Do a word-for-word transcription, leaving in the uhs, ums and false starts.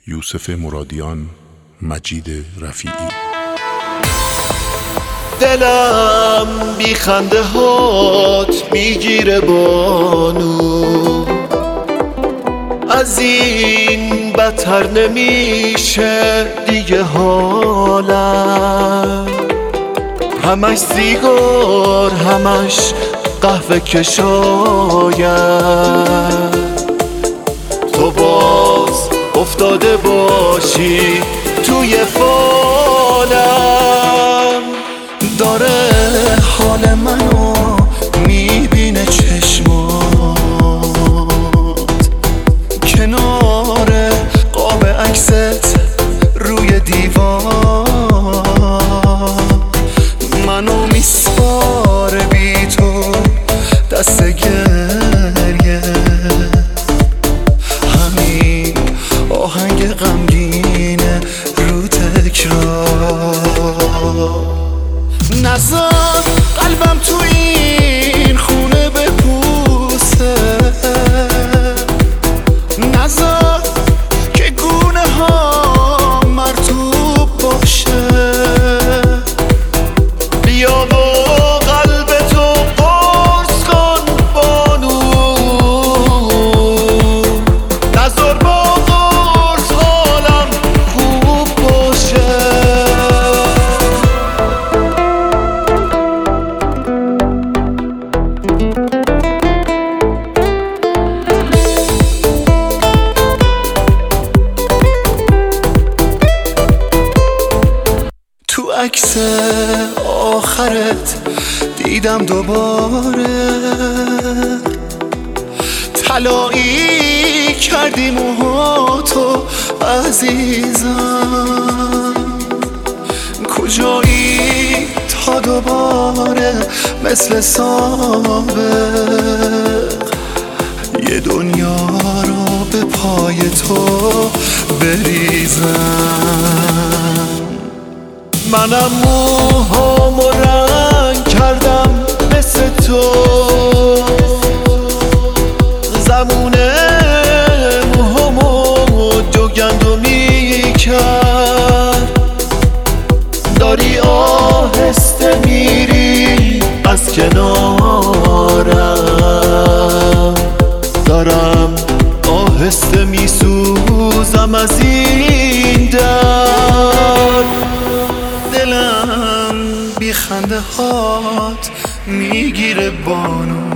یوسف مرادیان، مجید رفیعی. دلم بی خنده هات میگیره بانو، از این بدتر نمیشه دیگه حالم. همش سیگار همش قهوه کشاید، تو باز افتاده باشی توی فالم. داره حال منو میبینه چشمات، کنار قاب عکست روی دیوار. منو میسپاره بی تو دست گریه، همین آهنگ غمگینه رو تکرار. نزار قلبم تو این خونه بپوسه، نزار که گونه ها مرطوب باشه. بیا و قلب تو قرص کن بانو، نزار با قرص حالم خوب باشه. تو عکس آخرت دیدم دوباره، طلایی کردی موهاتو عزیزم. کجایی تا دوباره مثل سابق یه دنیا رو به پای تو بریزم. منم موهامو رنگ کردم مثل تو، زمونه موهامو دو گندمی کرد. داری آهسته میری از کنارم، دارم آهسته میسوزم از این درد. دلم بی خنده هات میگیره بانو،